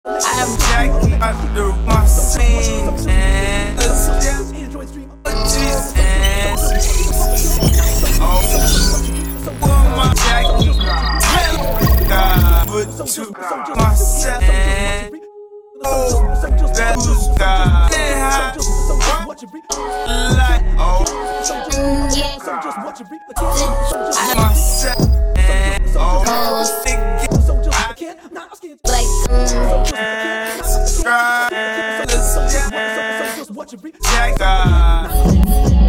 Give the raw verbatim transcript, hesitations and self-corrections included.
I'm Jackie under my scene and oh, my Jackie, God, but to myself and oh, that's God. Like oh, myself and oh, like Jack God.